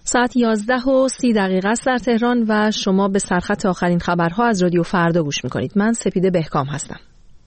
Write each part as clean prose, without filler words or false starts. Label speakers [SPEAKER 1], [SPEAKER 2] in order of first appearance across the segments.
[SPEAKER 1] ساعت 11:30 است در تهران و شما به سرخط آخرین خبرها از رادیو فردا گوش میکنید. من سپیده بهکام هستم.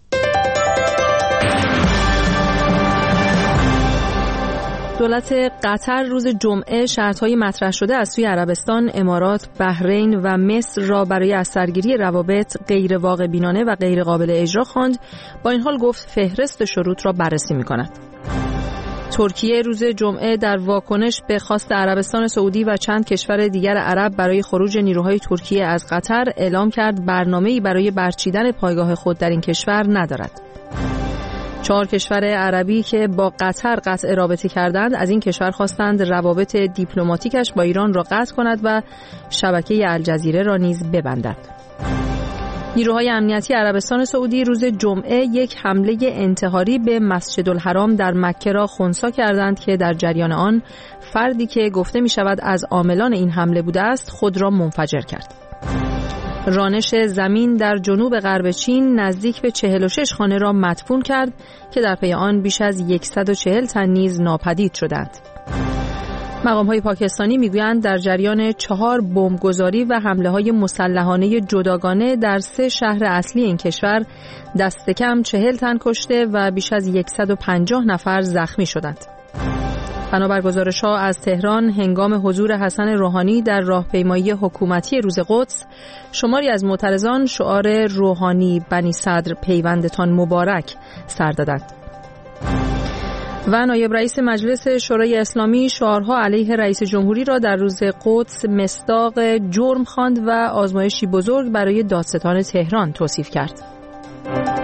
[SPEAKER 1] دولت قطر روز جمعه شرط‌های مطرح شده از سوی عربستان، امارات، بحرین و مصر را برای از سرگیری روابط غیر واقع بینانه و غیر قابل اجرا خواند. با این حال گفت فهرست شروط را بررسی می‌کند. ترکیه روز جمعه در واکنش به خواست عربستان سعودی و چند کشور دیگر عرب برای خروج نیروهای ترکیه از قطر اعلام کرد برنامه‌ای برای برچیدن پایگاه خود در این کشور ندارد. 4 کشور عربی که با قطر قطع رابطه کردند از این کشور خواستند روابط دیپلماتیکش با ایران را قطع کند و شبکه الجزیره را نیز ببندد. نیروهای امنیتی عربستان سعودی روز جمعه یک حمله انتحاری به مسجدالحرام در مکه را خنثی کردند که در جریان آن فردی که گفته می شود از عاملان این حمله بوده است خود را منفجر کرد. رانش زمین در جنوب غرب چین نزدیک به 46 خانه را مدفون کرد که در پی آن بیش از 140 تن نیز ناپدید شدند. مقام‌های پاکستانی میگویند در جریان 4 بمبگذاری و حمله‌های مسلحانه جداگانه در 3 شهر اصلی این کشور دست کم 40 تن کشته و بیش از 150 نفر زخمی شدند. بنابر گزارش‌ها از تهران، هنگام حضور حسن روحانی در راهپیمایی حکومتی روز قدس، شماری از معترضان شعار روحانی بنی صدر پیوندتان مبارک سر دادند. و نایب رئیس مجلس شورای اسلامی شعارها علیه رئیس جمهوری را در روز قدس مصداق جرم خواند و آزمایشی بزرگ برای دادستان تهران توصیف کرد.